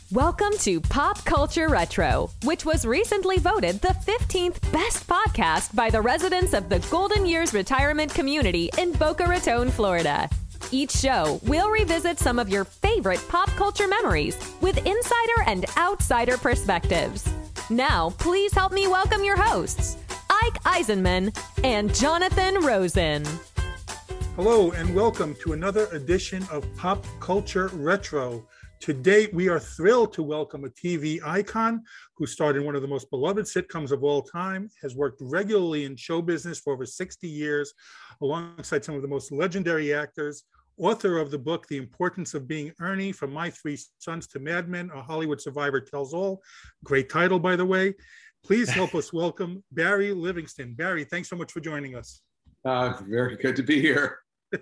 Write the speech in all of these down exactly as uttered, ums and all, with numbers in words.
Welcome to Pop Culture Retro, which was recently voted the fifteenth best podcast by the residents of the Golden Years Retirement Community in Boca Raton, Florida. Each show, we'll revisit some of your favorite pop culture memories with insider and outsider perspectives. Now, please help me welcome your hosts, Ike Eisenman and Jonathan Rosen. Hello, and welcome to another edition of Pop Culture Retro. Today, we are thrilled to welcome a T V icon who starred in one of the most beloved sitcoms of all time, has worked regularly in show business for over sixty years, alongside some of the most legendary actors, author of the book, The Importance of Being Ernie, From My Three Sons to Mad Men, A Hollywood Survivor Tells All. Great title, by the way. Please help us welcome Barry Livingston. Barry, thanks so much for joining us. Uh, very good to be here.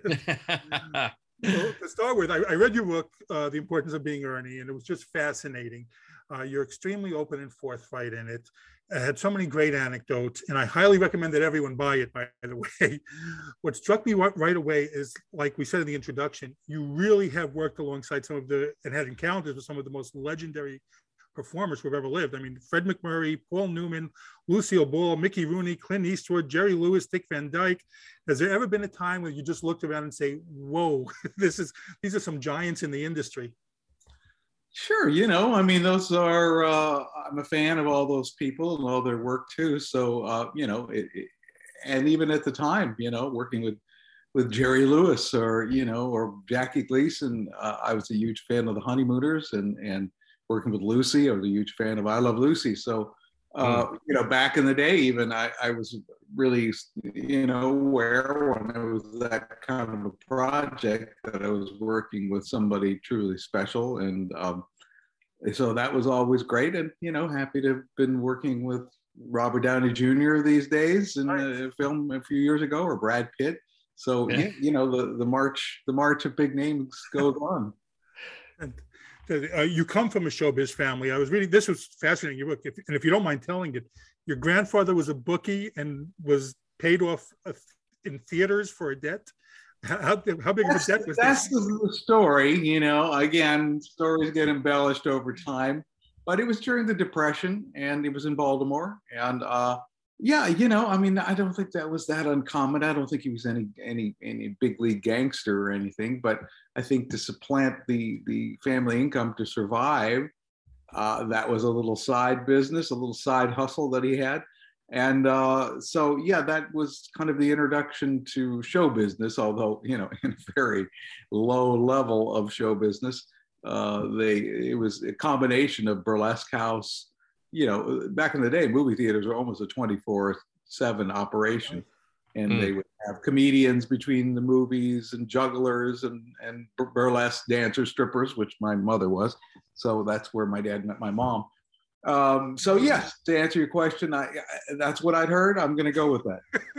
Well, to start with, I, I read your book, uh, The Importance of Being Ernie, and it was just fascinating. Uh, you're extremely open and forthright in it. It had so many great anecdotes, and I highly recommend that everyone buy it, by the way. What struck me right away is, like we said in the introduction, you really have worked alongside some of the, and had encounters with some of the most legendary performers who've ever lived. I mean, Fred MacMurray, Paul Newman, Lucille Ball, Mickey Rooney, Clint Eastwood, Jerry Lewis, Dick Van Dyke. Has there ever been a time where you just looked around and say, whoa, this is, these are some giants in the industry? Sure. You know, I mean, those are, uh, I'm a fan of all those people and all their work too. So, uh, you know, it, it, and even at the time, you know, working with, with Jerry Lewis or, you know, or Jackie Gleason, uh, I was a huge fan of the Honeymooners, and, and working with Lucy, I was a huge fan of I Love Lucy. So, uh, mm. you know, back in the day, even I, I was really, you know, aware when it was that kind of a project that I was working with somebody truly special. And um, so that was always great. And, you know, happy to have been working with Robert Downey Junior these days in nice. a film a few years ago, or Brad Pitt. So, yeah. Yeah, you know, the, the march, the march of big names goes on. And Uh, you come from a showbiz family. I was reading, this was fascinating, your book, if, and if you don't mind telling it, your grandfather was a bookie and was paid off uh, in theaters for a debt. How, how big that's, of a debt was that's that? That's the story, you know. Again, stories get embellished over time, but it was during the Depression, and it was in Baltimore. And uh, yeah, you know, I mean, I don't think that was that uncommon. I don't think he was any any any big league gangster or anything, but I think to supplant the the family income to survive, uh, that was a little side business, a little side hustle that he had. And uh, so, yeah, that was kind of the introduction to show business, although, you know, in a very low level of show business. Uh, they it was a combination of Burlesque House. You know, back in the day, movie theaters were almost a twenty-four seven operation. And mm. they would have comedians between the movies and jugglers and, and burlesque dancers, strippers, which my mother was. So that's where my dad met my mom. Um, so yes, to answer your question, I, I, that's what I'd heard. I'm going to go with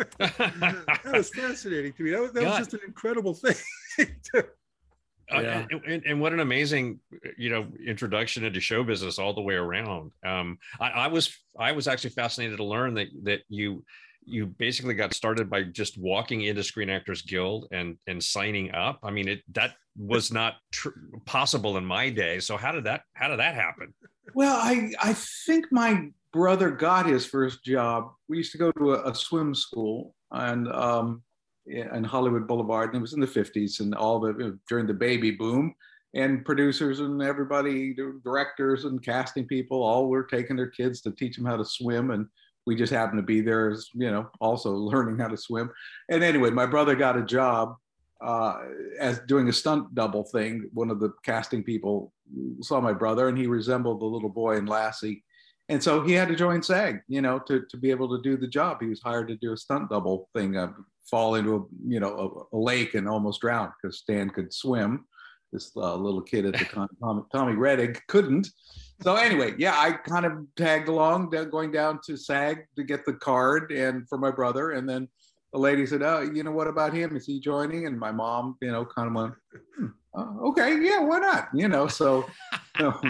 that. That was fascinating to me. That was, that was just an incredible thing. to, Uh, yeah. and, and, and what an amazing, you know, introduction into show business all the way around. Um, I, I was I was actually fascinated to learn that that you you basically got started by just walking into Screen Actors Guild and and signing up. I mean, it that was not tr- possible in my day. So how did that how did that happen? Well, I I think my brother got his first job. We used to go to a, a swim school, and um, in Hollywood Boulevard, and it was in the fifties, and all the during the baby boom, and producers and everybody, directors and casting people, all were taking their kids to teach them how to swim, and we just happened to be there, as you know, also learning how to swim. And anyway, my brother got a job uh, as doing a stunt double thing. One of the casting people saw my brother, and he resembled the little boy in Lassie. And so he had to join SAG, you know, to, to be able to do the job. He was hired to do a stunt double thing, uh, fall into a, you know, a, a lake and almost drown because Stan could swim. This uh, little kid at the time, Tommy, Tommy Reddick, couldn't. So anyway, yeah, I kind of tagged along, going down to SAG to get the card and for my brother. And then the lady said, oh, you know, what about him? Is he joining? And my mom, you know, kind of went, hmm, oh, okay, yeah, why not? You know, so you know,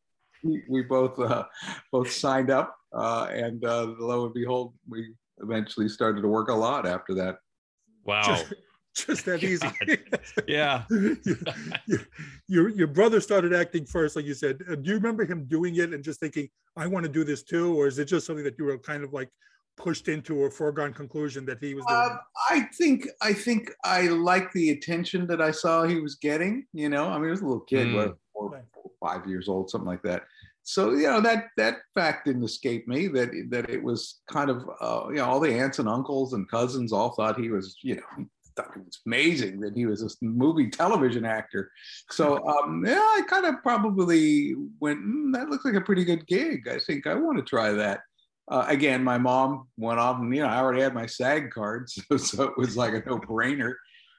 we, we both uh, both signed up, uh, and uh, lo and behold, we eventually started to work a lot after that. Wow. just that easy. Yeah. you, you, your, your brother started acting first, like you said. Uh, do you remember him doing it and just thinking, I want to do this too? Or is it just something that you were kind of like pushed into a foregone conclusion that he was doing? Uh, I think I think I liked the attention that I saw he was getting. You know, I mean, he was a little kid, Mm. what, four, four, five years old, something like that. So you know that that fact didn't escape me. That that it was kind of uh, you know, all the aunts and uncles and cousins all thought he was, you know, thought it was amazing that he was a movie television actor. So um, yeah, I kind of probably went, mm, that looks like a pretty good gig. I think I want to try that. Uh, again, my mom went off, and you know, I already had my SAG card, so, so it was like a no-brainer.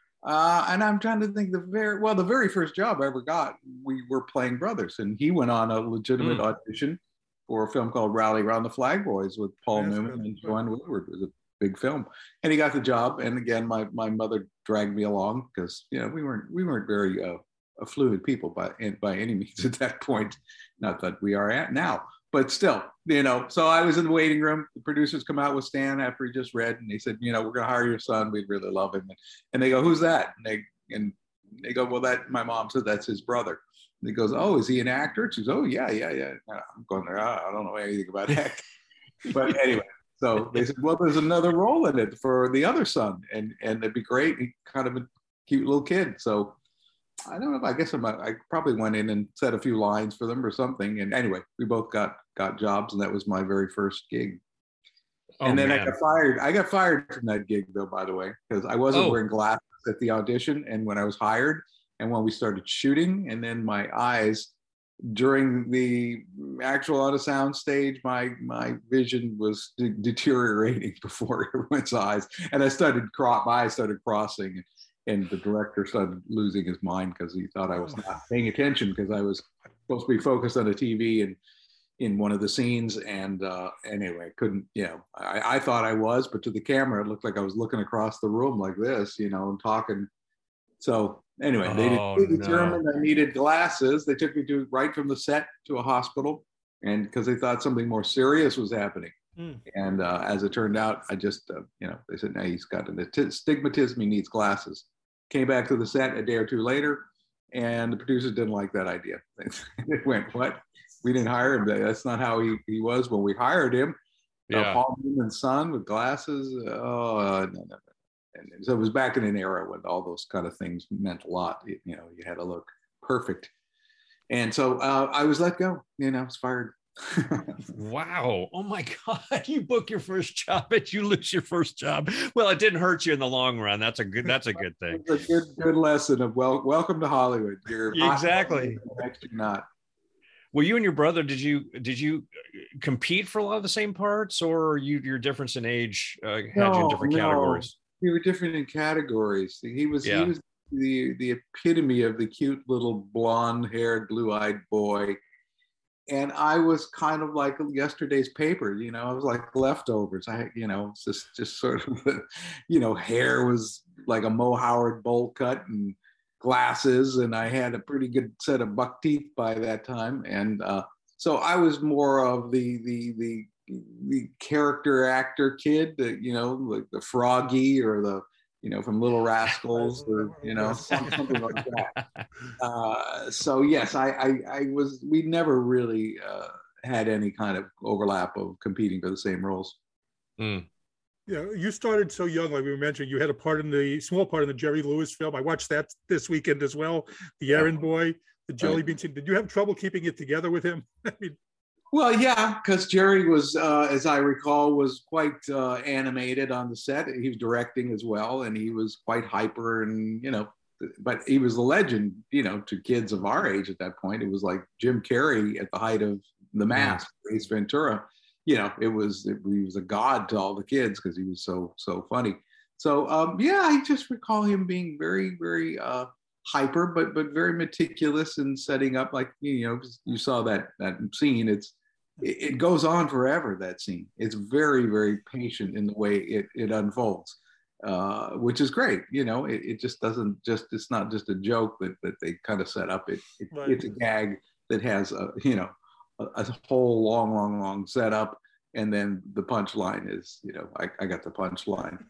Uh, and I'm trying to think the very well, the very first job I ever got, we were playing brothers, and he went on a legitimate mm. audition for a film called Rally Around the Flag Boys with Paul yes, Newman and Joanne Woodward. It was a big film, and he got the job. And again, my my mother dragged me along because you know we weren't we weren't very uh, affluent people by by any means at that point, not that we are at now. But still, you know, so I was in the waiting room. The producers come out with Stan after he just read, and he said, you know, we're going to hire your son. We'd really love him. And they go, who's that? And they and they go, well, that my mom said that's his brother. And he goes, oh, is he an actor? She goes, oh, yeah, yeah, yeah. I'm going there. I don't know anything about acting. But anyway, so they said, well, there's another role in it for the other son, and and it'd be great. He's kind of a cute little kid. So I don't know if I guess I'm a, I probably went in and said a few lines for them or something. And anyway, we both got got jobs, and that was my very first gig. Oh, and then man. I got fired. I got fired from that gig, though, by the way, because I wasn't oh. wearing glasses at the audition and when I was hired and when we started shooting. And then my eyes during the actual on a sound stage, my my vision was de- deteriorating before everyone's eyes. And I started, cro- my eyes started crossing. And the director started losing his mind because he thought I was not paying attention because I was supposed to be focused on the T V and in one of the scenes. And uh, anyway, couldn't, you know, I, I thought I was, but to the camera, it looked like I was looking across the room like this, you know, and talking. So anyway, oh, they determined no. I needed glasses. They took me to right from the set to a hospital, and because they thought something more serious was happening. Mm. And uh, as it turned out, I just, uh, you know, they said, no, he's got an astigmatism, he needs glasses. Came back to the set a day or two later, and the producers didn't like that idea. They went, what? We didn't hire him. That's not how he, he was when we hired him. Yeah. Uh, Paul Newman's son with glasses. Oh, uh, no, no, no. And so it was back in an era when all those kind of things meant a lot. You, you know, you had to look perfect. And so uh, I was let go. You know, I was fired. Wow. Oh my God. You book your first job and you lose your first job. Well, it didn't hurt you in the long run. That's a good, that's a good thing. It's a good, good lesson of well, welcome to Hollywood. You're exactly. Next you're not. Well, you and your brother, did you, did you compete for a lot of the same parts, or you, your difference in age uh, had no, you in different no. categories? We were different in categories. He was, yeah. he was the, the epitome of the cute little blonde haired, blue eyed boy. And I was kind of like yesterday's paper, you know, I was like leftovers. I, you know, just, just sort of, you know, hair was like a Mo Howard bowl cut and glasses. And I had a pretty good set of buck teeth by that time. And uh, so I was more of the, the, the, the character actor kid that, you know, like the Froggy or the, you know, from Little Rascals, or, you know, something like that. Uh, so yes, I, I, I was, we never really uh, had any kind of overlap of competing for the same roles. Mm. Yeah, you started so young, like we mentioned. You had a part in the small part in the Jerry Lewis film. I watched that this weekend as well. The Errand Boy, the Jelly right. Bean Scene. Did you have trouble keeping it together with him? I mean, well, yeah, because Jerry was, uh, as I recall, was quite uh, animated on the set. He was directing as well, and he was quite hyper, and you know, but he was a legend, you know, to kids of our age at that point. It was like Jim Carrey at the height of The Mask, mm. Ace Ventura. You know, it was it, he was a god to all the kids because he was so so funny. So um, yeah, I just recall him being very very uh, hyper, but but very meticulous in setting up. Like you know, you saw that that scene. It's it goes on forever, that scene. It's very, very patient in the way it, it unfolds, uh, which is great. You know, it, it just doesn't just, it's not just a joke that, that they kind of set up. It, it right. It's a gag that has, a, you know, a, a whole long, long, long setup. And then the punchline is, you know, I, I got the punchline.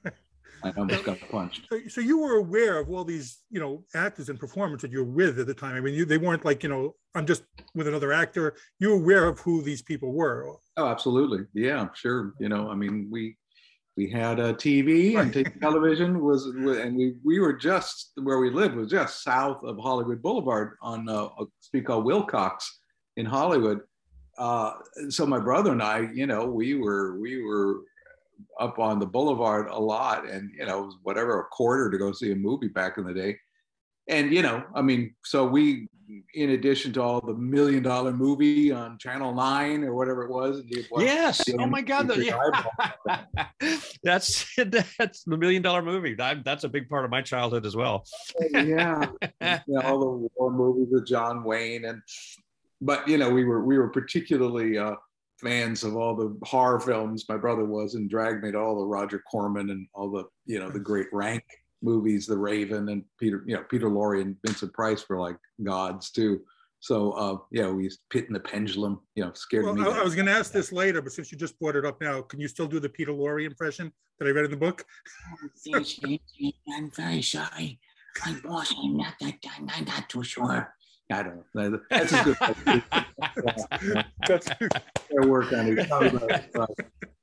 I almost got punched. So, so you were aware of all these, you know, actors and performers that you were with at the time. I mean, you, they weren't like, you know, I'm just with another actor. You were aware of who these people were. Oh, absolutely. Yeah, sure. You know, I mean, we we had a T V and t- television was, and we we were just where we lived was just south of Hollywood Boulevard on a, a street called Wilcox in Hollywood. Uh, so my brother and I, you know, we were we were up on the boulevard a lot, and you know, it was whatever, a quarter to go see a movie back in the day. And you know, I mean, so we, in addition to all the million dollar movie on Channel nine or whatever it was, yes, oh my God, the, yeah. that's that's the million dollar movie. I, that's a big part of my childhood as well. Yeah, you know, all the war movies with John Wayne, and but you know, we were we were particularly uh, fans of all the horror films. My brother was, and dragged me to all the Roger Corman and all the, you know, the great Rank movies, The Raven, and Peter, you know, Peter Lorre and Vincent Price were like gods too. So uh, yeah, we used Pit and the Pendulum, you know, scared well, me. I, I was going to ask this later, but since you just brought it up now, can you still do the Peter Lorre impression that I read in the book? I'm very sorry. My boss, I'm not that, I'm not too sure. I don't know. That's a good. That's their work on it.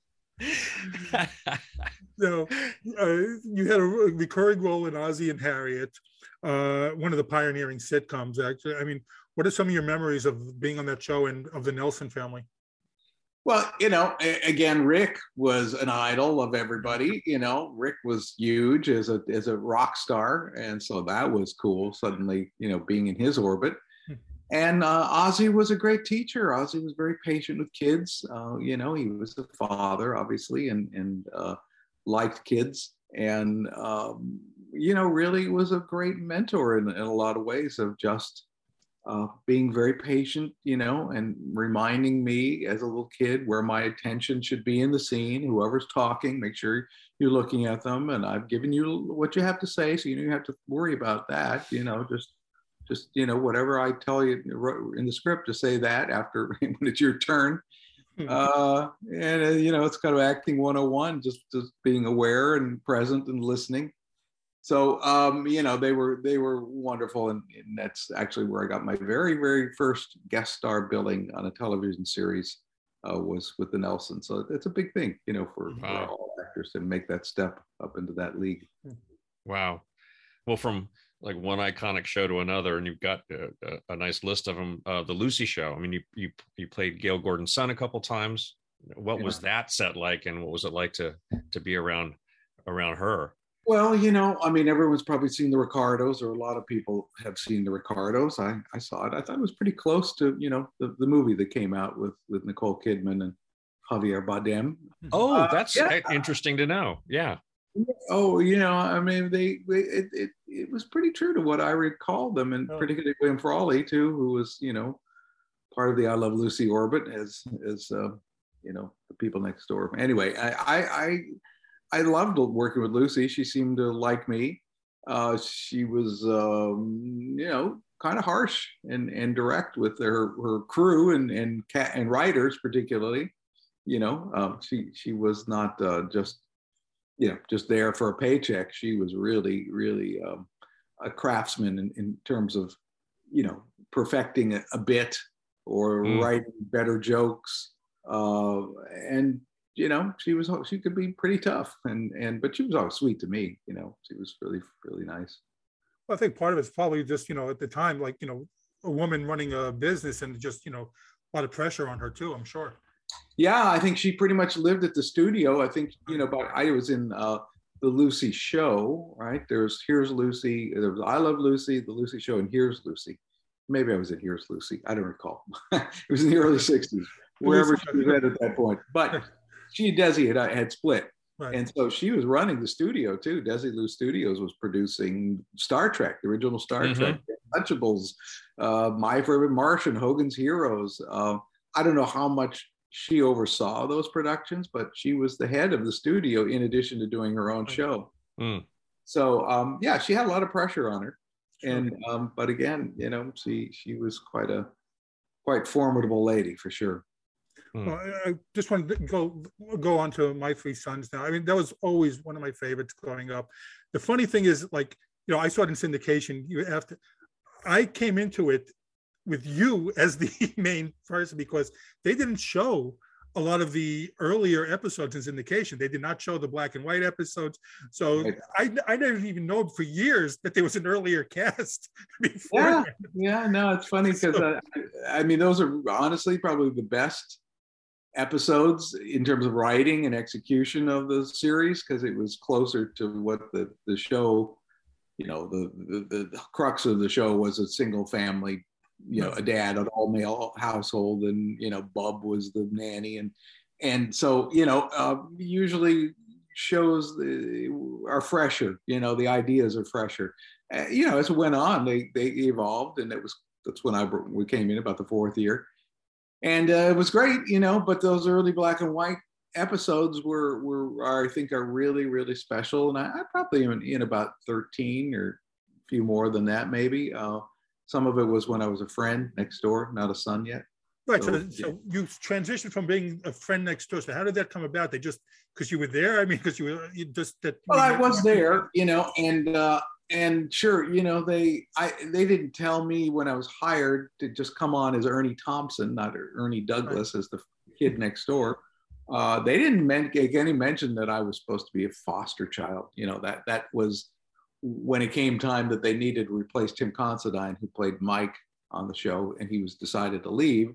So, uh, you had a recurring role in Ozzie and Harriet, uh, one of the pioneering sitcoms. Actually, I mean, what are some of your memories of being on that show and of the Nelson family? Well, you know, again, Rick was an idol of everybody. You know, Rick was huge as a as a rock star, and so that was cool. Suddenly, you know, being in his orbit. And uh, Ozzie was a great teacher. Ozzie was very patient with kids. Uh, you know, he was a father, obviously, and and uh, liked kids, and um, you know, really was a great mentor in, in a lot of ways of just uh, being very patient, you know, and reminding me as a little kid where my attention should be in the scene. Whoever's talking, make sure you're looking at them, and I've given you what you have to say, so you don't have to worry about that. You know, just. Just, you know, whatever I tell you in the script, to say that after when it's your turn. Uh, and, uh, you know, it's kind of acting one oh one, just, just being aware and present and listening. So, um, you know, they were they were wonderful. And, and that's actually where I got my very, very first guest star billing on a television series uh, was with the Nelson. So it's a big thing, you know, for, wow. for all actors to make that step up into that league. Wow. Well, from like one iconic show to another, and you've got a, a, a nice list of them. Uh, the Lucy Show. I mean, you you you played Gail Gordon's son a couple times. What yeah. was that set like, and what was it like to to be around around her? Well, you know, I mean, everyone's probably seen the Ricardos, or a lot of people have seen the Ricardos. I I saw it. I thought it was pretty close to, you know, the, the movie that came out with with Nicole Kidman and Javier Bardem. Oh, uh, that's yeah. interesting to know. Yeah. Oh, you know, I mean, they, they it, it it was pretty true to what I recall them, and oh. particularly William Frawley too, who was, you know, part of the I Love Lucy orbit as as uh, you know, the people next door. Anyway, I I I, I loved working with Lucy. She seemed to like me. Uh, she was, um, you know, kind of harsh and and direct with her her crew and and cat and writers particularly. You know, um, she she was not uh, just. you know, just there for a paycheck. She was really, really um, a craftsman in, in terms of, you know, perfecting a, a bit or mm. writing better jokes. Uh, and, you know, she was, she could be pretty tough, and, and, but she was always sweet to me. You know, she was really, really nice. Well, I think part of it's probably just, you know, at the time, like, you know, a woman running a business, and just, you know, a lot of pressure on her too, I'm sure. Yeah, I think she pretty much lived at the studio. I think, you know, but I was in uh, the Lucy Show, right? There's Here's Lucy, there was I Love Lucy, the Lucy Show, and Here's Lucy. Maybe I was in Here's Lucy. I don't recall. It was in the early sixties, wherever she was at at that point. But she and Desi had, had split. Right. And so she was running the studio too. Desilu Studios was producing Star Trek, the original Star mm-hmm. Trek, Untouchables, uh, My Favorite Martian, Hogan's Heroes. Uh, I don't know how much she oversaw those productions, but she was the head of the studio in addition to doing her own show. Mm. So um, yeah, she had a lot of pressure on her. And um, but again, you know, she she was quite a quite formidable lady for sure. Hmm. Well, I I just want to go go on to My Three Sons now. I mean, that was always one of my favorites growing up. The funny thing is, like, you know, I saw it in syndication. You have to. I came into it with you as the main person because they didn't show a lot of the earlier episodes in syndication. They did not show the black and white episodes. So Right. I, I didn't even know for years that there was an earlier cast before. Yeah, that. yeah, no, it's funny because So- uh, I mean, those are honestly probably the best episodes in terms of writing and execution of the series because it was closer to what the the show, you know, the, the the crux of the show was a single family, you know, a dad, an all male household, and you know, Bub was the nanny, and and so you know, uh, usually shows are fresher, you know, the ideas are fresher. Uh, you know, as it went on, they they evolved, and it was that's when I we came in about the fourth year. And uh, it was great, you know, but those early black and white episodes were, were are, I think, are really, really special. And I, I probably am in about thirteen or a few more than that, maybe. Uh, some of it was when I was a friend next door, not a son yet. Right. So, So, so you transitioned from being a friend next door. So how did that come about? They just, because you were there? I mean, because you were you just that. Well, I was there, you know, and uh, and sure, you know, they I they didn't tell me when I was hired to just come on as Ernie Thompson, not Ernie Douglas as the kid next door. Uh, they didn't men- any mention that I was supposed to be a foster child. You know, that that was when it came time that they needed to replace Tim Considine, who played Mike on the show, and he was decided to leave.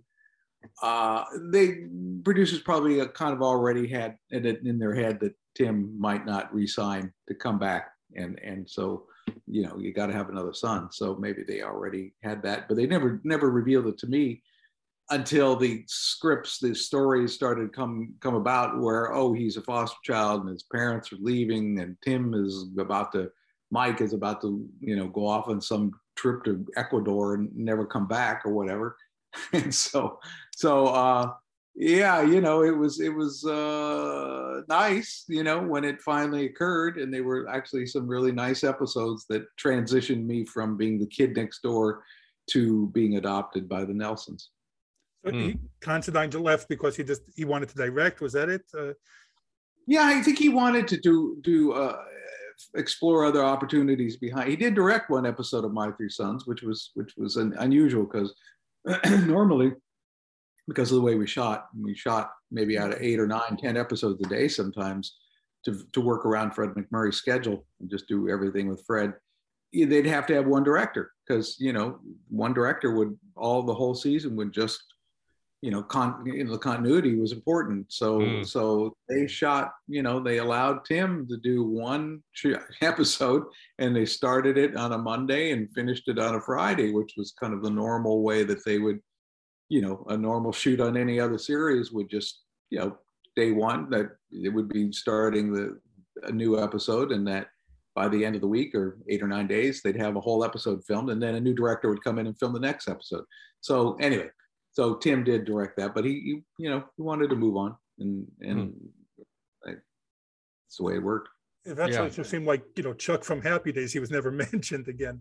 Uh, they producers probably kind of already had it in their head that Tim might not re-sign to come back, and and so you know you got to have another son. So maybe they already had that, but they never never revealed it to me until the scripts, the stories started come come about where oh he's a foster child and his parents are leaving and Tim is about to Mike is about to you know go off on some trip to Ecuador and never come back or whatever. And so, so uh, yeah, you know, it was it was uh, nice, you know, when it finally occurred, and they were actually some really nice episodes that transitioned me from being the kid next door to being adopted by the Nelsons. So he, Considine left because he just he wanted to direct. Was that it? Uh, Yeah, I think he wanted to do do uh, explore other opportunities behind. He did direct one episode of My Three Sons, which was which was an, unusual because normally, because of the way we shot, we shot maybe out of eight or nine, ten episodes a day sometimes to, to work around Fred MacMurray's schedule and just do everything with Fred. They'd have to have one director because, you know, one director would, all the whole season would just, you know, con, you know, the continuity was important. So, mm. so they shot, you know, they allowed Tim to do one episode and they started it on a Monday and finished it on a Friday, which was kind of the normal way that they would, you know, a normal shoot on any other series would just, you know, day one that it would be starting the a new episode, and that by the end of the week or eight or nine days, they'd have a whole episode filmed, and then a new director would come in and film the next episode. So anyway, so Tim did direct that, but he, he you know, he wanted to move on, and and mm. I, that's the way it worked. Eventually, yeah. It just seemed like, you know, Chuck from Happy Days, he was never mentioned again.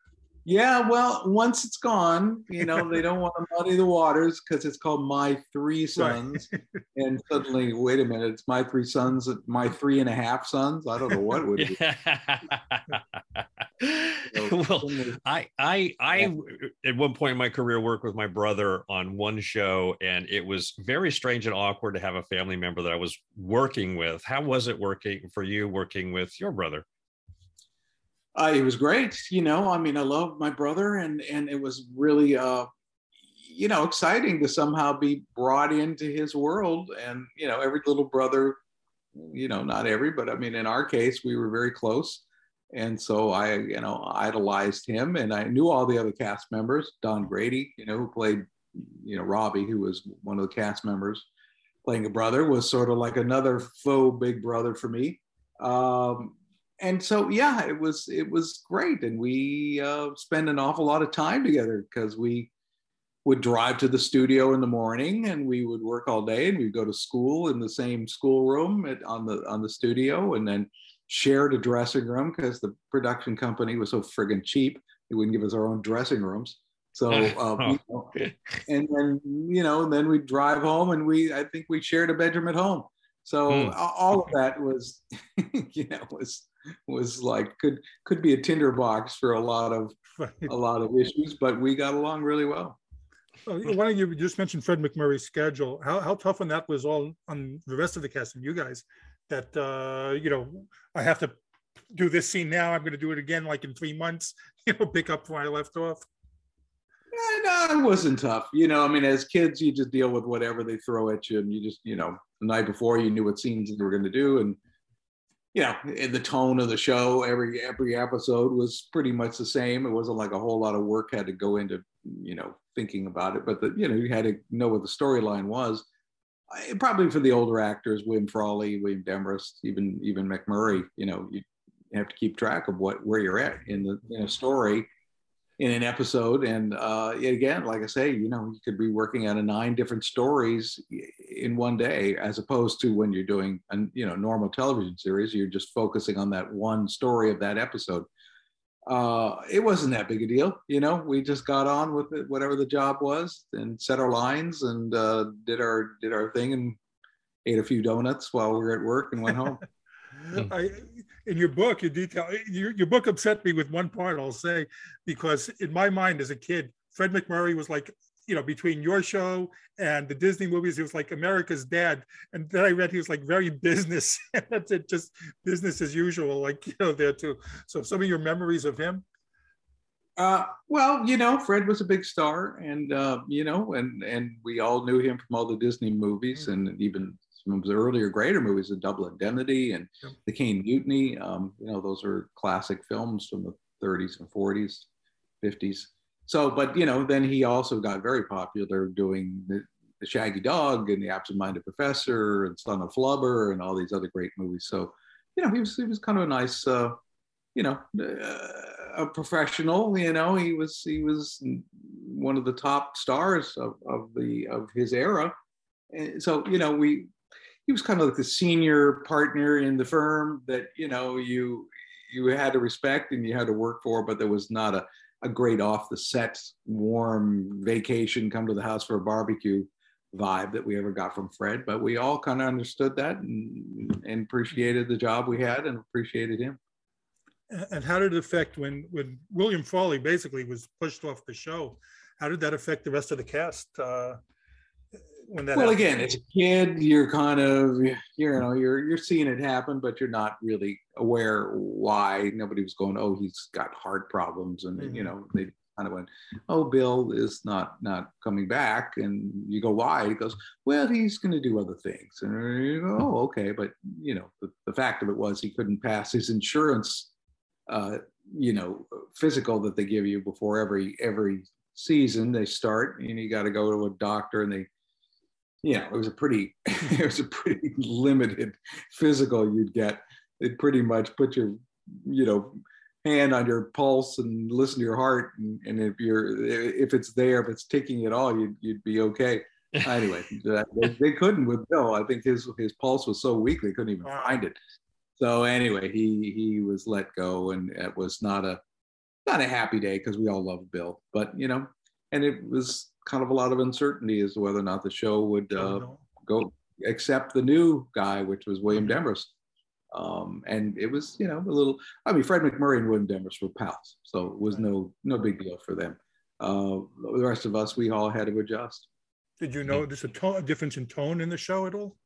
Yeah, well, once it's gone, you know, they don't want to muddy the waters because it's called My Three Sons. Right. And suddenly, wait a minute, it's My Three Sons, My Three and a Half Sons. I don't know what it would be. So, well, I, I, I, at one point in my career, worked with my brother on one show, and it was very strange and awkward to have a family member that I was working with. How was it working for you, working with your brother? Uh, it was great. You know, I mean, I love my brother, and and it was really, uh, you know, exciting to somehow be brought into his world. And, you know, every little brother, you know, not every, but I mean, in our case, we were very close. And so I, you know, idolized him, and I knew all the other cast members. Don Grady, you know, who played, you know, Robbie, who was one of the cast members, playing a brother, was sort of like another faux big brother for me. Um, And so, yeah, it was it was great. And we uh, spent an awful lot of time together because we would drive to the studio in the morning and we would work all day, and we'd go to school in the same schoolroom at, on the on the studio, and then shared a dressing room because the production company was so friggin' cheap. They wouldn't give us our own dressing rooms. So, uh, you know, and then, you know, and then we'd drive home and we, I think we shared a bedroom at home. So mm. all of that was, you know, was, was like, could, could be a tinderbox for a lot of, a lot of issues, but we got along really well. Well, why don't you just mention Fred MacMurray's schedule? How, how tough on that was all on the rest of the cast and you guys that, uh, you know, I have to do this scene now. I'm going to do it again, like in three months, you know, pick up where I left off. No, it wasn't tough. You know, I mean, as kids, you just deal with whatever they throw at you. And you just, you know, the night before you knew what scenes you were going to do. And, you know, the tone of the show, every every episode was pretty much the same. It wasn't like a whole lot of work had to go into, you know, thinking about it. But, the, you know, you had to know what the storyline was. I, probably for the older actors, William Frawley, William Demarest, even even MacMurray, you know, you have to keep track of what where you're at in the in a story, in an episode. And uh, again, like I say, you know, you could be working on a nine different stories in one day, as opposed to when you're doing a, you know, normal television series, you're just focusing on that one story of that episode. Uh, it wasn't that big a deal. You know, we just got on with it, whatever the job was, and set our lines and uh, did our, did our thing and ate a few donuts while we were at work and went home. I, in your book, your detail, your, your book upset me with one part, I'll say, because in my mind as a kid, Fred MacMurray was like, you know, between your show and the Disney movies, he was like America's dad. And then I read he was like very business. That's it, just business as usual, like, you know, there too. So some of your memories of him? Uh, well, you know, Fred was a big star, and, uh, you know, and, and we all knew him from all the Disney movies, and even some of the earlier, greater movies, The Double Indemnity and yep. The Caine Mutiny. Um, you know, those are classic films from the thirties and forties, fifties. So, but, you know, then he also got very popular doing the, the Shaggy Dog and The Absent-Minded Professor and Son of Flubber and all these other great movies. So, you know, he was, he was kind of a nice, uh, you know, uh, a professional. You know, he was, he was one of the top stars of, of the, of his era. And so, you know, we, he was kind of like the senior partner in the firm that, you know, you, you had to respect and you had to work for, but there was not a, a great off the set, warm vacation, come to the house for a barbecue vibe that we ever got from Fred. But we all kind of understood that and, and appreciated the job we had and appreciated him. And how did it affect when, when William Frawley basically was pushed off the show? How did that affect the rest of the cast? Uh, when that well, happened? Again, as a kid, you're kind of, you know, you're you're seeing it happen, but you're not really aware why. Nobody was going, oh, he's got heart problems, and mm-hmm. you know, they kind of went, oh, Bill is not not coming back, and you go, why? He goes, well, he's going to do other things, and you go, oh, okay, but you know, the, the fact of it was he couldn't pass his insurance, uh, you know, physical that they give you before every every season they start, and you got to go to a doctor, and they. You know, it was a pretty, it was a pretty limited physical you'd get. They'd pretty much put your, you know, hand on your pulse and listen to your heart, and, and if you're, if it's there, if it's ticking at all, you'd you'd be okay. Anyway, they, they couldn't with Bill. I think his his pulse was so weak they couldn't even find it. So anyway, he he was let go, and it was not a not a happy day because we all love Bill, but you know, and it was. Kind of a lot of uncertainty as to whether or not the show would uh, go accept the new guy, which was William Demarest. Um, and it was, you know, a little, I mean, Fred MacMurray and William Demarest were pals, so it was no no big deal for them. Uh, the rest of us, we all had to adjust. Did you notice a, tone, a difference in tone in the show at all?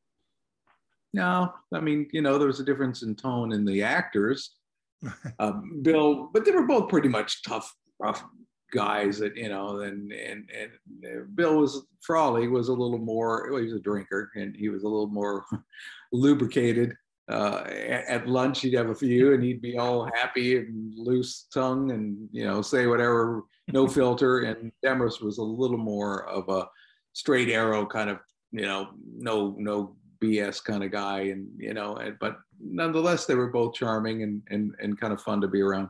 No, I mean, you know, there was a difference in tone in the actors. um, Bill, but they were both pretty much tough, rough guys that, you know, and, and, and Bill was, Frawley was a little more, well, he was a drinker and he was a little more lubricated. Uh, at, at lunch, he'd have a few and he'd be all happy and loose tongue and, you know, say whatever, no filter. And Demarest was a little more of a straight arrow kind of, you know, no, no B S kind of guy. And, you know, and, but nonetheless, they were both charming and, and, and kind of fun to be around.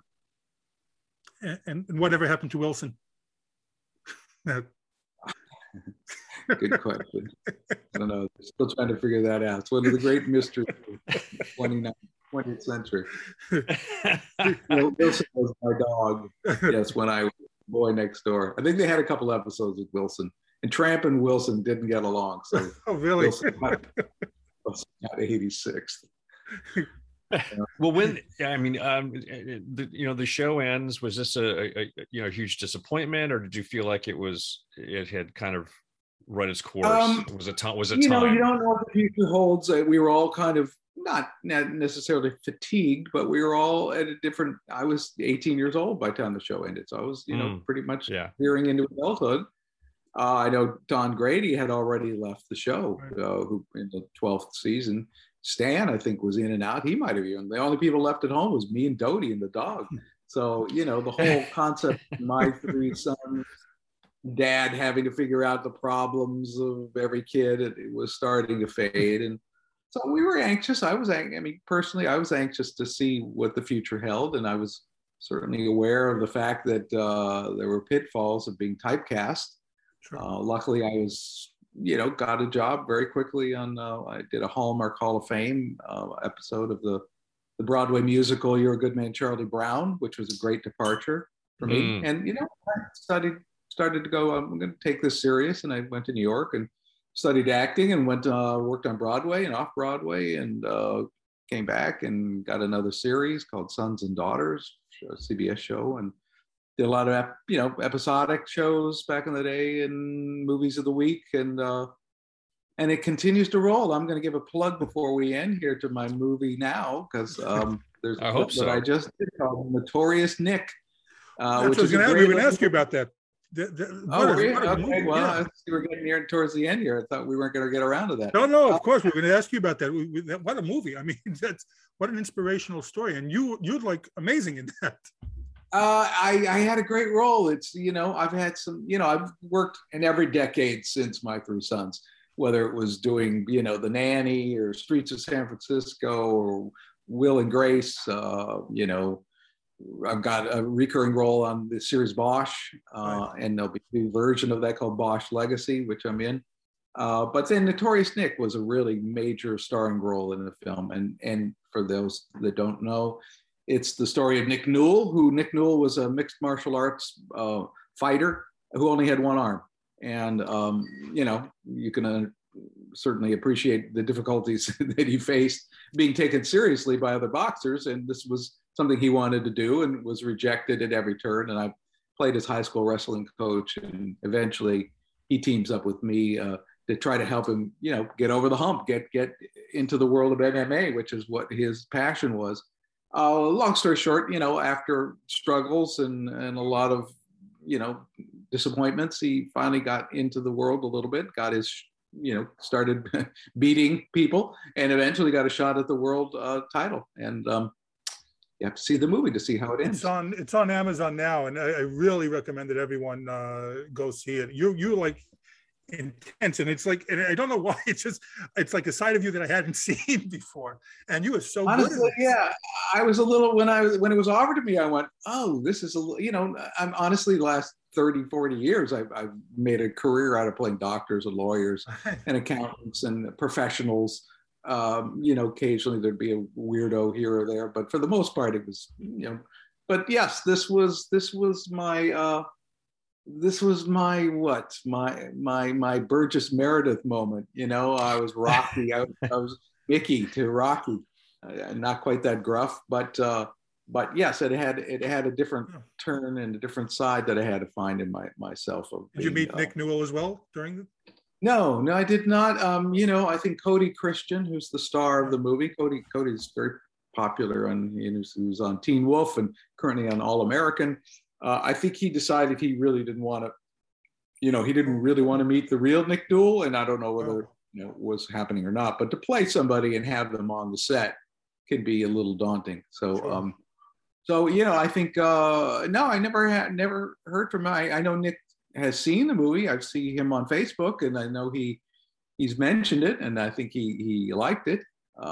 And, and whatever happened to Wilson? Good question. I don't know. Still trying to figure that out. It's one of the great mysteries of the twentieth century. Wilson was my dog. Yes, when I Boy Next Door. I think they had a couple episodes with Wilson, and Tramp and Wilson didn't get along. So oh, really? Wilson got, Wilson got eighty-sixth. Well, when I mean, um, the, you know, the show ends. Was this a, a you know huge disappointment, or did you feel like it was it had kind of run its course? Um, was it time? Was it you time? know, you don't know what the future holds. Uh, We were all kind of not not necessarily fatigued, but we were all at a different. I was eighteen years old by the time the show ended, so I was you know Mm, pretty much yeah. veering into adulthood. Uh, I know Don Grady had already left the show, Right. uh, who in the twelfth season. Stan, I think, was in and out. He might have even. The only people left at home was me and Dodie and the dog. So, you know, the whole concept of my three sons, dad having to figure out the problems of every kid, it, it was starting to fade. And so we were anxious. I was, ang- I mean, personally, I was anxious to see what the future held. And I was certainly aware of the fact that uh, there were pitfalls of being typecast. Sure. Uh, luckily, I was, you know, got a job very quickly on, uh, I did a Hallmark Hall of Fame uh, episode of the, the Broadway musical, You're a Good Man, Charlie Brown, which was a great departure for me. Mm. And, you know, I studied, started to go, I'm going to take this serious. And I went to New York and studied acting and went, uh, worked on Broadway and off Broadway and uh, came back and got another series called Sons and Daughters, a C B S show. And did a lot of, you know, episodic shows back in the day and movies of the week. And, uh, and it continues to roll. I'm going to give a plug before we end here to my movie now, because um, there's I a hope clip so. that I just did called Notorious Nick. Uh, That's which what I was is a going to great we little- ask you about that. The- the- Oh, what a- really? what a Okay. movie, Well, yeah. I see we're getting near towards the end here. I thought we weren't going to get around to that. No, no, of course, we're going to ask you about that. We, we, that. What a movie. I mean, that's what an inspirational story. And you, you're like amazing in that. Uh, I, I had a great role. It's, you know, I've had some, you know, I've worked in every decade since My Three Sons, whether it was doing, you know, The Nanny or Streets of San Francisco or Will and Grace. Uh, you know, I've got a recurring role on the series Bosch, uh, Right. and there'll be a new version of that called Bosch Legacy, which I'm in. Uh, but then Notorious Nick was a really major starring role in the film. And, and for those that don't know, it's the story of Nick Newell, who Nick Newell was a mixed martial arts uh, fighter who only had one arm. And, um, you know, you can uh, certainly appreciate the difficulties that he faced being taken seriously by other boxers. And this was something he wanted to do and was rejected at every turn. And I played his high school wrestling coach. And eventually he teams up with me uh, to try to help him, you know, get over the hump, get, get into the world of M M A, which is what his passion was. Uh, long story short, you know, after struggles and, and a lot of, you know, disappointments, he finally got into the world a little bit, got his, you know, started beating people and eventually got a shot at the world uh, title. And um, you have to see the movie to see how it ends. It's on, it's on Amazon now. And I, I really recommend that everyone uh, go see it. You, you like intense. And it's like, and I don't know why, it's just, it's like a side of you that I hadn't seen before. And you were so Honestly, good. yeah, I was a little, when I when it was offered to me, I went, oh, this is a, you know, I'm honestly the last thirty, forty years, I've, I've made a career out of playing doctors and lawyers and accountants and professionals. Um, you know, occasionally there'd be a weirdo here or there, but for the most part, it was, you know, but yes, this was, this was my, uh, this was my what my my my Burgess Meredith moment. You know, I was Rocky. I, was, I was Mickey to Rocky. Uh, not quite that gruff, but uh, but yes, it had it had a different turn and a different side that I had to find in my myself. Of Did you being, meet uh, Nick Newell as well during the? No, no, I did not. Um, you know, I think Cody Christian, who's the star of the movie, Cody Cody's very popular on you know, who's on Teen Wolf and currently on All American. Uh, I think he decided he really didn't want to, you know, he didn't really want to meet the real Nick Newell, and I don't know whether you know was happening or not. But to play somebody and have them on the set can be a little daunting. So, Sure. um, so you know, I think uh, no, I never had never heard from him. I, I know Nick has seen the movie. I've seen him on Facebook, and I know he he's mentioned it, and I think he he liked it.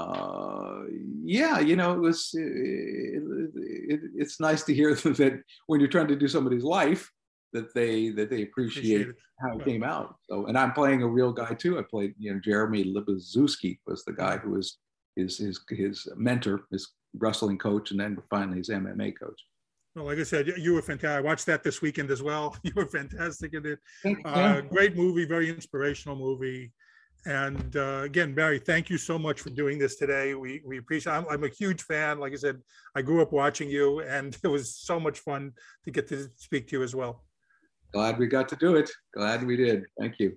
Uh, yeah, you know, it was, it, it, it's nice to hear that when you're trying to do somebody's life, that they, that they appreciate, Appreciate it. how it came out. So, and I'm playing a real guy too. I played, you know, Jeremy Libazuski was the guy who was his, his, his mentor, his wrestling coach, and then finally his M M A coach. Well, like I said, you were fantastic. I watched that this weekend as well. You were fantastic in it. Thank you. Uh, great movie, very inspirational movie. And uh, again, Barry, thank you so much for doing this today. We we appreciate. I'm, I'm a huge fan. Like I said, I grew up watching you, and it was so much fun to get to speak to you as well. Glad we got to do it. Glad we did. Thank you.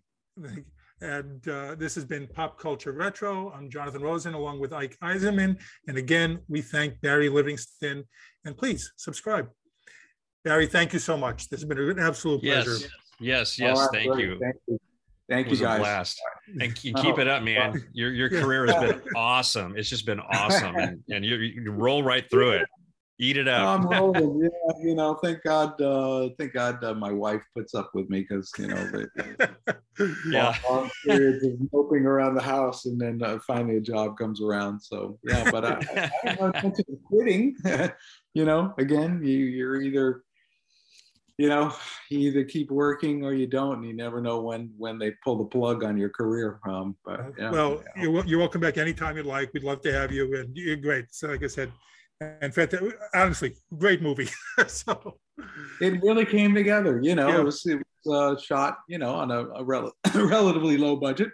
And uh, this has been Pop Culture Retro. I'm Jonathan Rosen, along with Ike Eisenman. And again, we thank Barry Livingston. And please subscribe. Barry, thank you so much. This has been an absolute yes. pleasure. Yes, yes, right, thank you. Thank you. Thank it was you, guys. A blast. And you keep it up, man. Your your career has been awesome. It's just been awesome, and, and you, you roll right through it. Eat it up. I'm rolling. Yeah, you know, thank God. Uh, thank God, uh, my wife puts up with me because you know, the, yeah, long periods of moping around the house, and then uh, finally a job comes around. So yeah, but I, I, I have no intention of quitting. You know, again, you you're either. You know, you either keep working or you don't, and you never know when when they pull the plug on your career. Um, but yeah, well, yeah. You're, you're welcome back anytime you'd like. We'd love to have you, and you're great. So, like I said, and fantastic, honestly, great movie. So it really came together. You know, yeah. it was it was uh, shot, you know, on a, a rel- relatively low budget,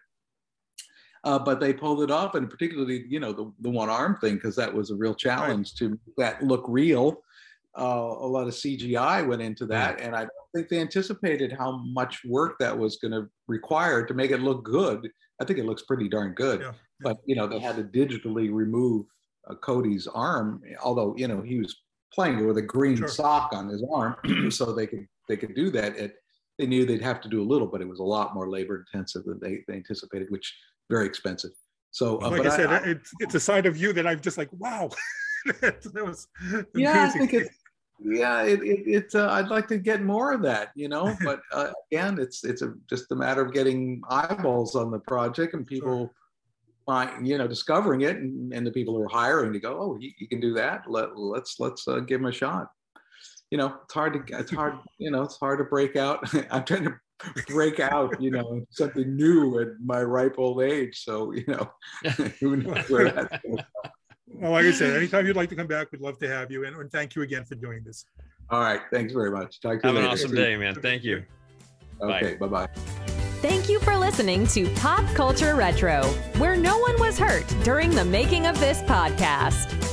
uh, but they pulled it off, and particularly, you know, the the one arm thing, because that was a real challenge right. to make that look real. Uh, a lot of C G I went into that, and I don't think they anticipated how much work that was going to require to make it look good. I think it looks pretty darn good, yeah, yeah. But you know, they had to digitally remove uh, Cody's arm, although you know he was playing with a green sure. sock on his arm, so they could they could do that. It, they knew they'd have to do a little, but it was a lot more labor intensive than they, they anticipated, which very expensive. So, uh, like but I said, I, it's it's a side of you that I'm just like, wow. that was yeah, I think it's yeah, it, it, it's uh, I'd like to get more of that, you know. But uh, again, it's it's a, just a matter of getting eyeballs on the project and people sure. find you know discovering it, and, and the people who are hiring to go, oh, you, you can do that. Let let's let's uh, give him a shot. You know, it's hard to it's hard you know it's hard to break out. I'm trying to break out, you know, something new at my ripe old age. So you know, who knows where that's going. Well, like I said, anytime you'd like to come back, we'd love to have you. And, and thank you again for doing this. All right. Thanks very much. Talk to Have you an later. awesome day, man. Thank you. Okay. Bye. Bye-bye. Thank you for listening to Pop Culture Retro, where no one was hurt during the making of this podcast.